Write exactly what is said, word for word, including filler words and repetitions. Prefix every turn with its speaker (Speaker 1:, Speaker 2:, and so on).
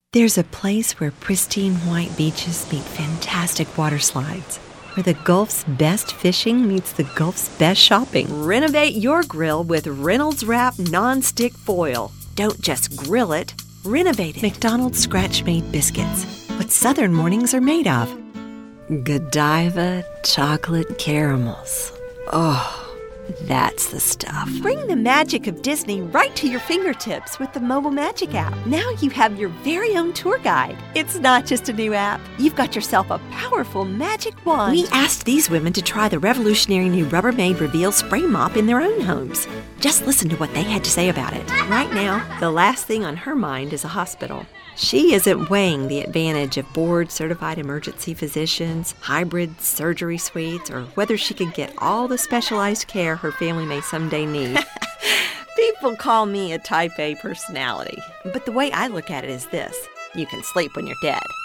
Speaker 1: There's a place where pristine white beaches meet fantastic water slides, where the Gulf's best fishing meets the Gulf's best shopping.
Speaker 2: Renovate your grill with Reynolds Wrap Non-Stick Foil. Don't just grill it, renovate it.
Speaker 1: McDonald's Scratch-Made Biscuits, what Southern mornings are made of. Godiva chocolate caramels. Oh, that's the stuff.
Speaker 2: Bring the magic of Disney right to your fingertips with the Mobile Magic app. Now you have your very own tour guide. It's not just a new app. You've got yourself a powerful magic wand.
Speaker 1: We asked these women to try the revolutionary new Rubbermaid Reveal spray mop in their own homes. Just listen to what they had to say about it.
Speaker 2: Right now, the last thing on her mind is a hospital.
Speaker 1: She isn't weighing the advantage of board-certified emergency physicians, hybrid surgery suites, or whether she could get all the specialized care her family may someday need.
Speaker 2: People call me a type A personality, but the way I look at it is this. You can sleep when you're dead.